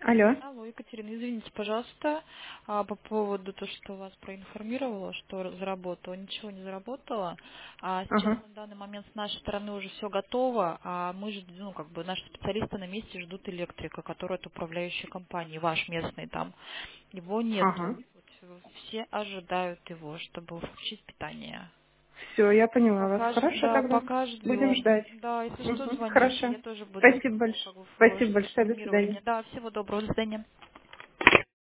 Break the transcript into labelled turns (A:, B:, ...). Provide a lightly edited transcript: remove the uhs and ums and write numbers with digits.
A: Алло.
B: Алло, Екатерина, извините, пожалуйста, по поводу того, что вас проинформировала, что заработала, ничего не заработала. Сейчас
A: Ага.
B: на данный момент с нашей стороны уже все готово, а мы ждем, ну, как бы наши специалисты на месте ждут электрика, который от управляющей компании, ваш местный там. Его нету.
A: Ага.
B: Вот, все ожидают его, чтобы включить питание.
A: Все, я поняла вас. Хорошо
B: Да,
A: тогда.
B: пока
A: Будем
B: ждем.
A: ждать.
B: Да, если что,
A: Угу.
B: звоните,
A: Хорошо.
B: я тоже буду
A: Спасибо большое.
B: как бы
A: Спасибо
B: ждать
A: большое. До
B: информирования.
A: свидания.
B: Да, всего доброго, до свидания.